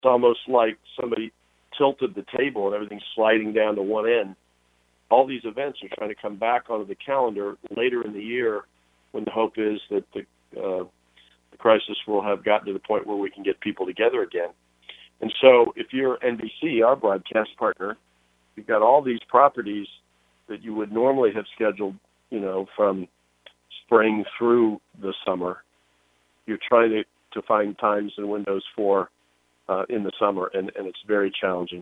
almost like somebody tilted the table and everything's sliding down to one end. All these events are trying to come back onto the calendar later in the year, when the hope is that the crisis will have gotten to the point where we can get people together again. And so if you're NBC, our broadcast partner, you've got all these properties that you would normally have scheduled, from spring through the summer. You're trying to find times and windows for in the summer, and it's very challenging.